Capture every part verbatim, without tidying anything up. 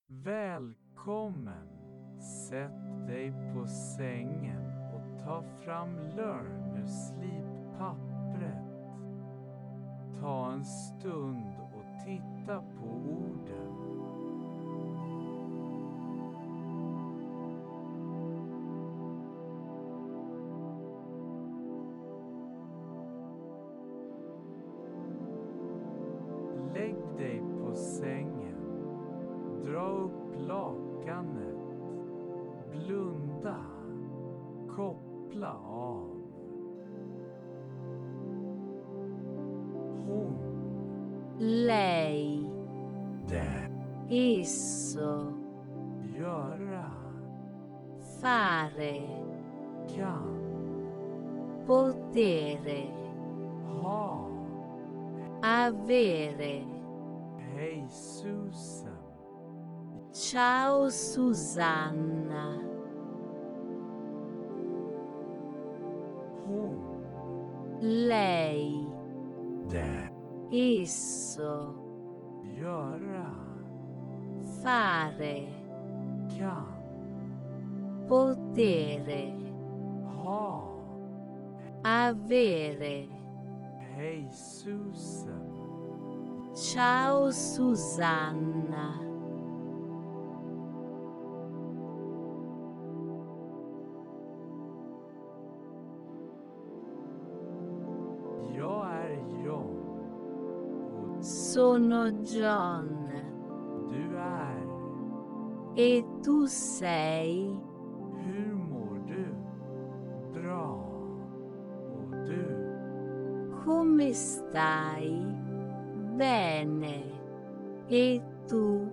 Välkommen! Sätt dig på sängen och ta fram Learn ur slippappret. Ta en stund och titta på orden. Lägg dig på sängen. Dra upp lakanet. Blunda. Koppla av. Hon. Lei. Det. Esso. Göra. Fare. Kan. Potere. Ha. Avere. Hej Susan. Ciao Susanna. Hon. Lei. Det. Esso. Göra. Fare. Kan. Potere. Ha. Avere. Hej Susan. Ciao Susanna. Jag är John. Och Sono John. du är. E tu sei? Hur mår du? Bra. Och du? Come stai? Bene. E tu?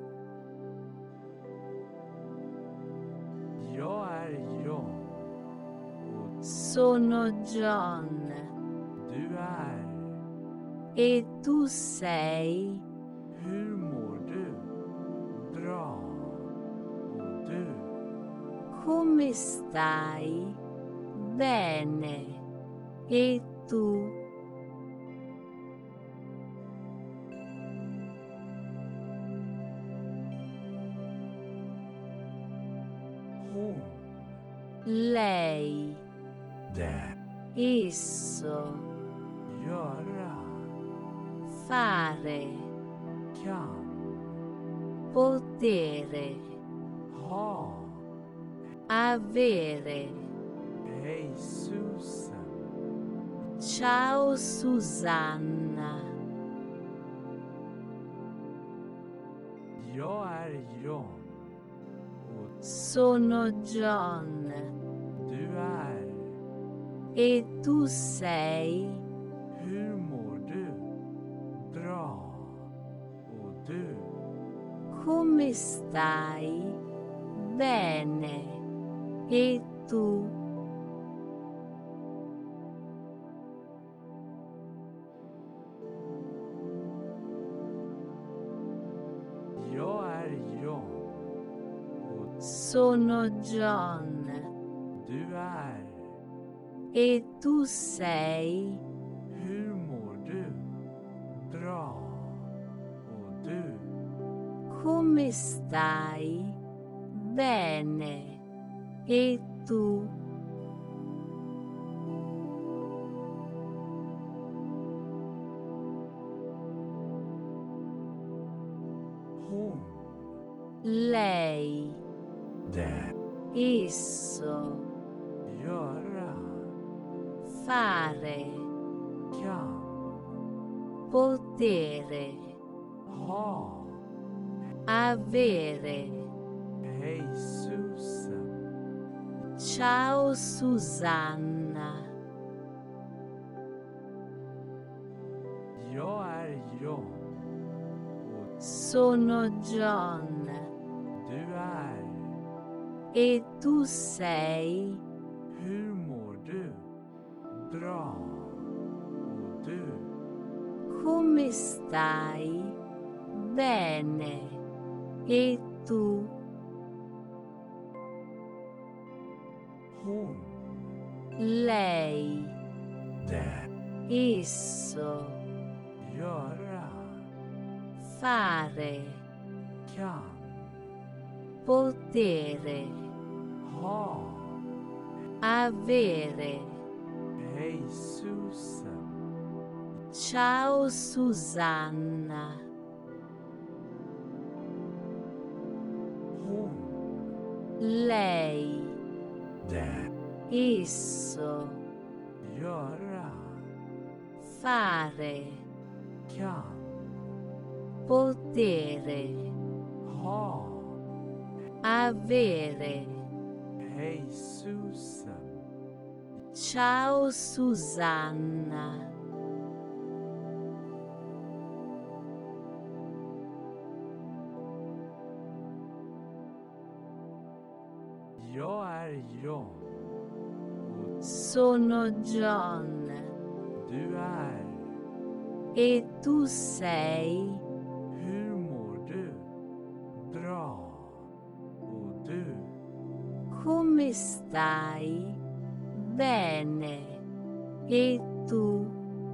Jag är John. Och Sono John. du är. E tu sei? Hur mår du? Bra. Och du? Come stai? Bene. E tu? Hon. Lei. Det. Esso. Göra. Fare. Kan. Potere. Ha. Avere. Hej Susan. Ciao Susanna. Jag är John. Och Sono John. du är. E tu sei? Hur mår du? Bra. Och du? Come stai? Bene. E tu? Jag är John. Och Sono John. du är. E tu sei? Hur mår du? Bra. Och du? Come stai? Bene. E tu? Hon. Lei. Det. Esso. Göra. Fare. Kan. Potere. Ha. Avere. Hej Susan. Ciao Susanna. Jag är John. Och Sono John. du är. E tu sei? Hur mår du? Bra. Och du? Come stai? Bene. E tu? Hon. Lei. Det. Esso. Göra. Fare. Kan. potere, ha, avere. hej Susan, Ciao Susanna, hon, lei, det, esso, göra, fare, kan, potere, ha, avere. hej Susan, Ciao Susanna, jag är John och sono John du är, e tu sei. hur mår du? Bra, och du? Come stai? Bene. E tu?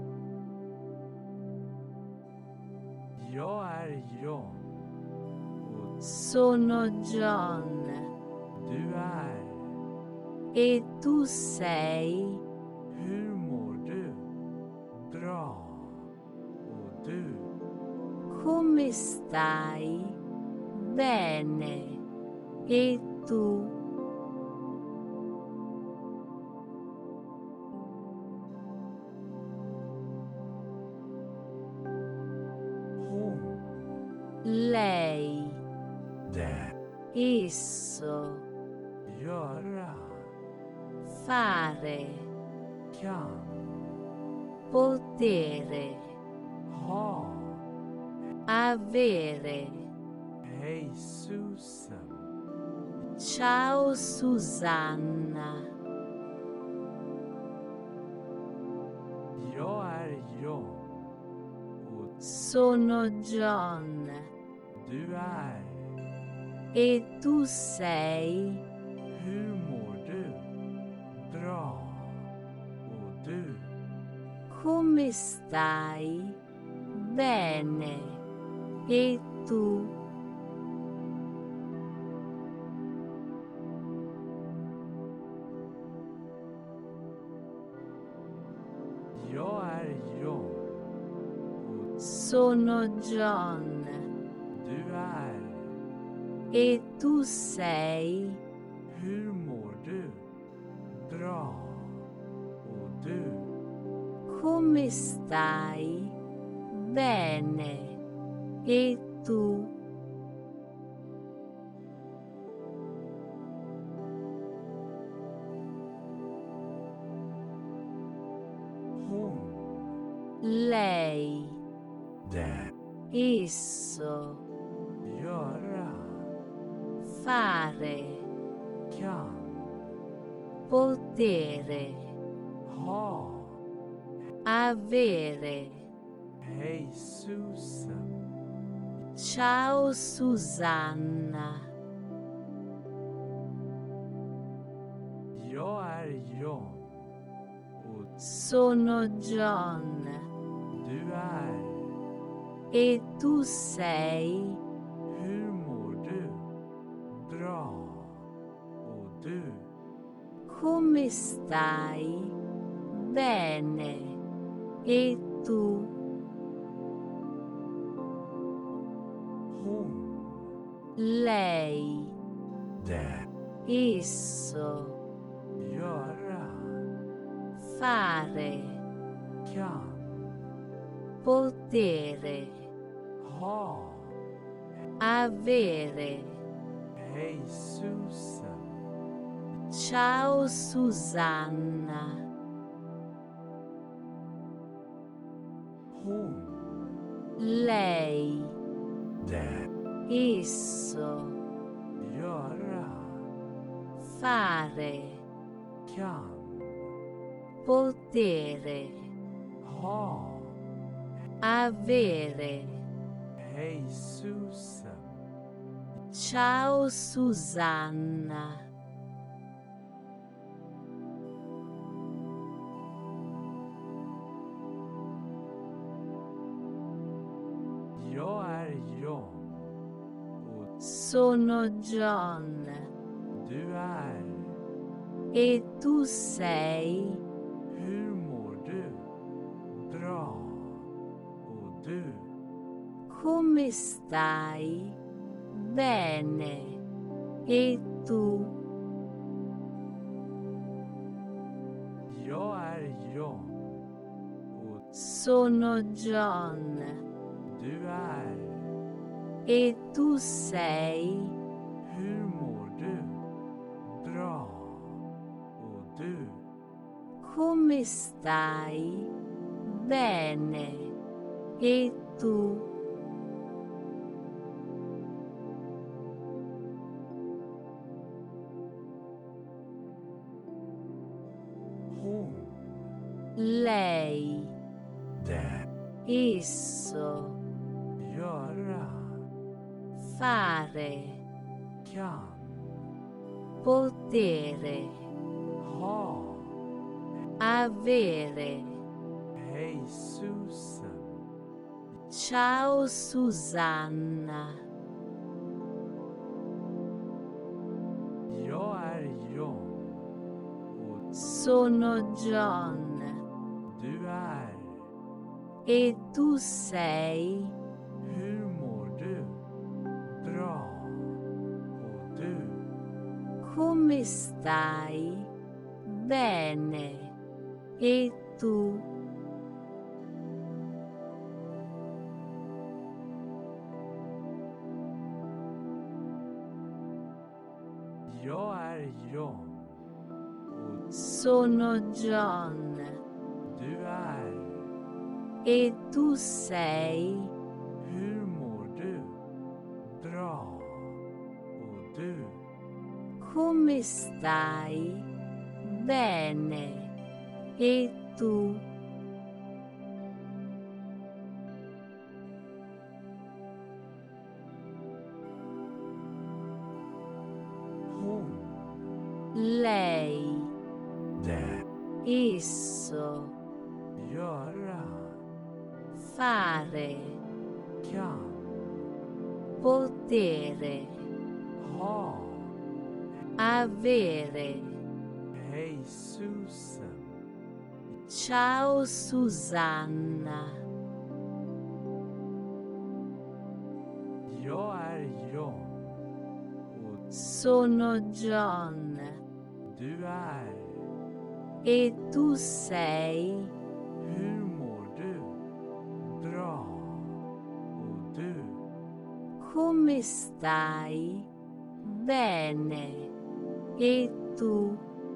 Jag är John och Sono John du är, e tu sei. hur mår du? Bra, och du? Come stai? Bene. E tu? Hon, Lei, det, esso, göra, fare, kan, potere, ha, avere. hej Susan, Ciao Susanna, jag är John och sono John du är, e tu sei. hur mår du? Bra, och du? Come stai? Bene. E tu? Jag är John och Sono John du är, e tu sei. hur mår du? Bra, och du? Come stai? Bene. E tu? Hon, Lei, det, esso, göra, fare, kan, potere, ha, avere. hej Susan, Ciao Susanna, jag är John och sono John du är, e tu sei. hur mår du? Bra, och du? Come stai? Bene. E tu? Hon, Lei, det, esso, göra, fare, kan, potere, ha, avere. hej Susan, Ciao Susanna, hon, lei, det, esso, göra, fare, kan, potere, ha, avere. hej Susan, Ciao Susanna, jag är John och Sono John. Du är. E tu sei? Hur mår du? Bra. Och du? Come stai? Bene. E tu? Jag är John. Och Sono John. du är. E tu sei? Hur mår du? Bra. Och du? Come stai? Bene. E tu? Hon. Lei. Det. Esso. Göra. Fare. Kan. Potere. Ha. Avere. Hej Susan. Ciao Susanna. Jag är John. Och Sono John. du är. E tu sei? Hur mår du? Bra. Och du? Come stai? Bene. E tu? Jag är John. Och Sono John. du är. E tu sei? Hur mår du? Bra. Och du? Come stai? Bene. E tu? Hon. Lei. Det. Esso. Göra. Fare. Kan. Potere. Ha. Avere. Hej Susan. Ciao Susanna. Jag är John. Och Sono John. du är. E tu sei? Hur mår du? Bra. Och du? Come stai? Bene. E tu?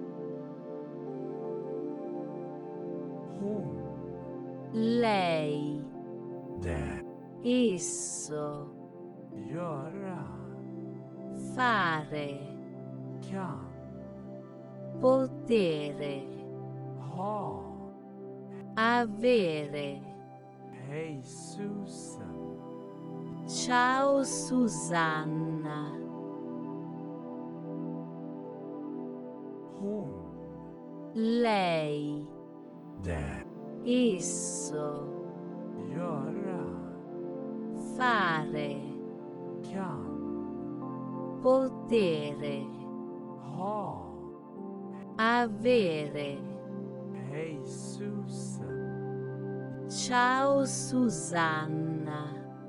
Hon. Lei. Det. Esso. Göra. Fare. Kan. Potere. Ha. Avere. Hej Susan. Ciao Susanna. Hon. Lei. Det. Esso. Göra. Fare. Kan. Potere. Ha. Avere. Hej Susan. Ciao Susanna.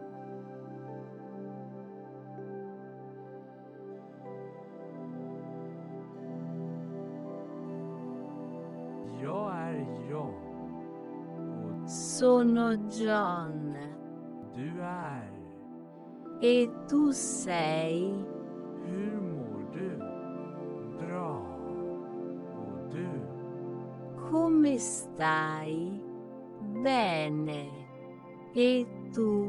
Jag är John. Och Sono John. du är. E tu sei? Hur mår du? Bra. Och du? Come stai? Bene. E tu?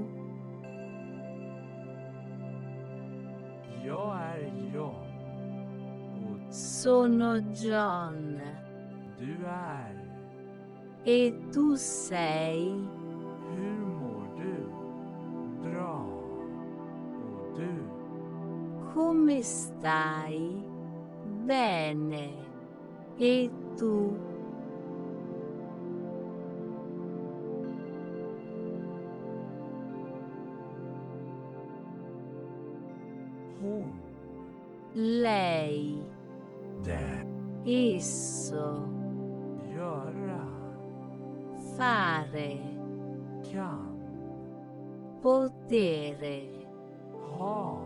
Jag är John. Och Sono John. du är. E tu sei? Hur mår du? Bra. Och du? Come stai? Bene. E tu? Hon. lei, det, esso, göra, fare, kan, potere, ha,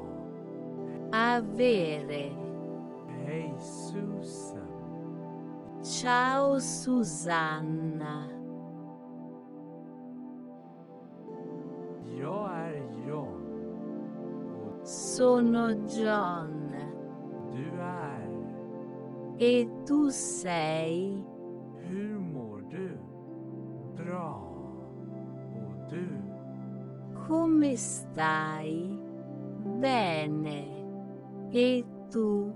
avere. hej Susan, Ciao Susanna, jag är John och sono John du är, e tu sei, hur mår du? Bra, och du? come stai? Bene, e tu?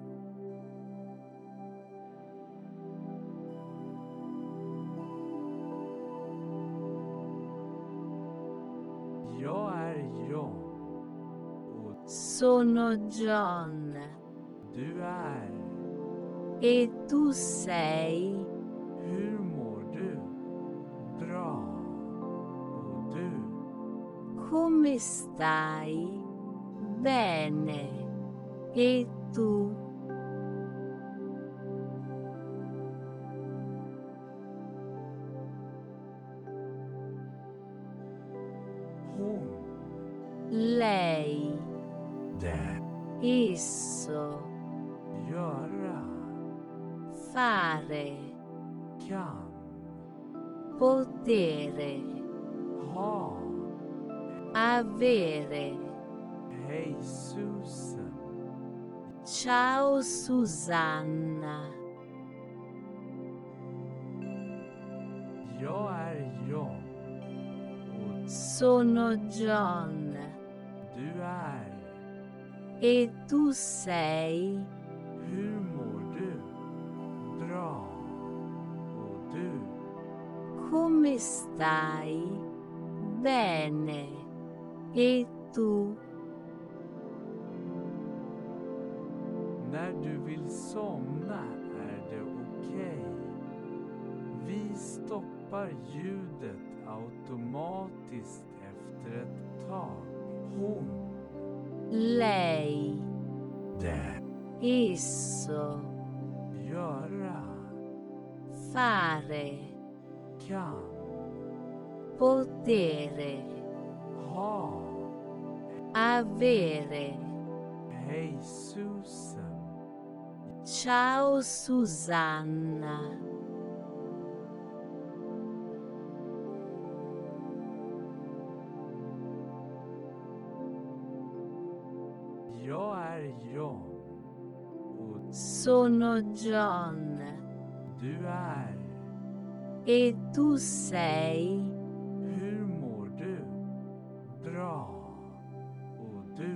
Jag är John och Sono John du är, e tu sei, hur mår du? Bra, och du? come stai? Bene, e tu? Hon, Lei, det, esso, göra, fare, kan, potere, ha, avere. hej Susan, Ciao Susanna, jag är John och sono John du är, e tu sei, hur mår du? Bra, och du? come stai? Bene, e tu? När du vill somna är det okej. Vi stoppar ljudet automatiskt efter ett tag. Hon, Lei, det, esso, göra, fare, kan, potere, ha, avere. hej Susan, Ciao Susanna, jag är John och sono John du är, e tu sei, hur mår du? Bra, och du?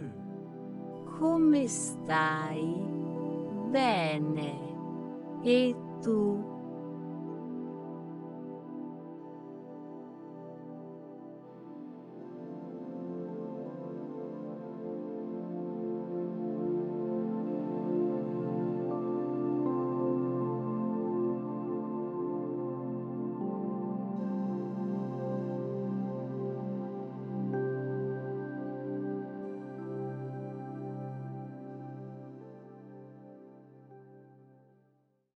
come stai? Bene, e tu?